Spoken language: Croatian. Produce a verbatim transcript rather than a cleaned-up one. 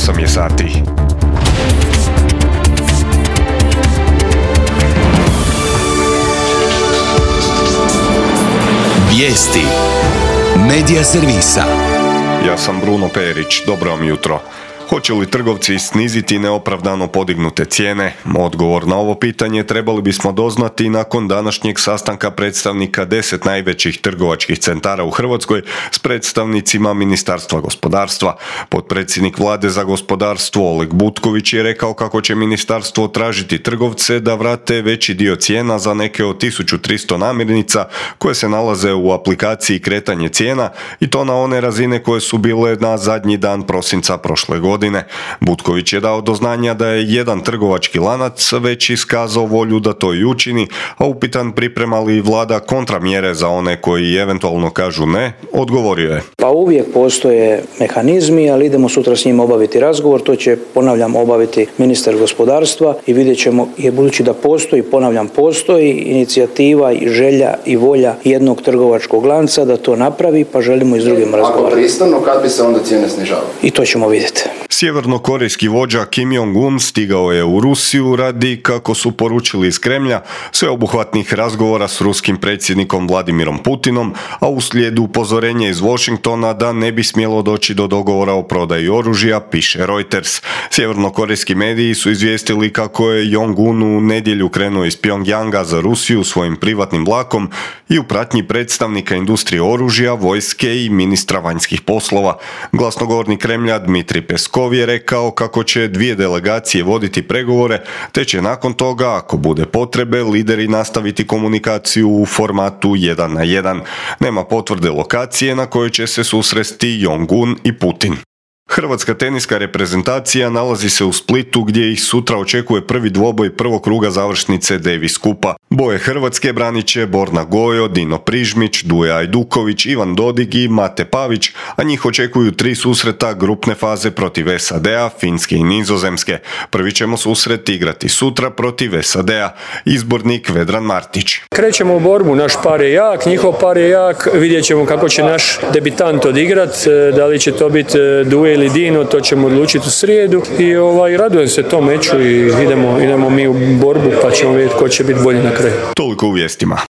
osam je sati. Vijesti Medija servisa. Ja sam Bruno Perić, dobro vam jutro. Hoće li trgovci sniziti neopravdano podignute cijene? Odgovor na ovo pitanje trebali bismo doznati nakon današnjeg sastanka predstavnika deset najvećih trgovačkih centara u Hrvatskoj s predstavnicima Ministarstva gospodarstva. Potpredsjednik Vlade za gospodarstvo Oleg Butković je rekao kako će ministarstvo tražiti trgovce da vrate veći dio cijena za neke od tisuću tristo namirnica koje se nalaze u aplikaciji kretanje cijena i to na one razine koje su bile na zadnji dan prosinca prošle godine. Godine. Butković je dao do znanja da je jedan trgovački lanac već iskazao volju da to i učini, a upitan priprema li Vlada kontramjere za one koji eventualno kažu ne, odgovorio je. Pa uvijek postoje mehanizmi, ali idemo sutra s njima obaviti razgovor, to će, ponavljam, obaviti ministar gospodarstva i vidjet ćemo, je budući da postoji, ponavljam, postoji inicijativa i želja i volja jednog trgovačkog lanca da to napravi, pa želimo i s drugim razgovarati. Ako pristanu, kad bi se onda cijene snižavale? I to ćemo vidjeti. Sjevernokorejski vođa Kim Jong-un stigao je u Rusiju radi, kako su poručili iz Kremlja, sveobuhvatnih razgovora s ruskim predsjednikom Vladimirom Putinom, a uslijed upozorenja iz Washingtona da ne bi smjelo doći do dogovora o prodaji oružja, piše Reuters. Sjevernokorejski mediji su izvijestili kako je Jong-un u nedjelju krenuo iz Pyongyanga za Rusiju svojim privatnim vlakom i u pratnji predstavnika industrije oružja, vojske i ministra vanjskih poslova. Glasnogovornik Kremlja Dmitrij Peskov je rekao kako će dvije delegacije voditi pregovore, te će nakon toga, ako bude potrebe, lideri nastaviti komunikaciju u formatu jedan na jedan. Nema potvrde lokacije na kojoj će se susresti Jong-un i Putin. Hrvatska teniska reprezentacija nalazi se u Splitu gdje ih sutra očekuje prvi dvoboj prvog kruga završnice Davis Kupa. Boje Hrvatske branit će Borna Gojo, Dino Prižmić, Duje Ajduković, Ivan Dodig i Mate Pavić, a njih očekuju tri susreta grupne faze protiv S A D-a, Finske i Nizozemske. Prvi ćemo susret igrati sutra protiv S A D-a. Izbornik Vedran Martić. Krećemo u borbu, naš par je jak, njihov par je jak, vidjet ćemo kako će naš debitant odigrat, da li će to biti Duje ili Dino, to ćemo odlučiti u srijedu i ovaj, radujem se tom meču i idemo, idemo mi u borbu pa ćemo vidjeti ko će biti bolji na kraju. Toliko u vijestima.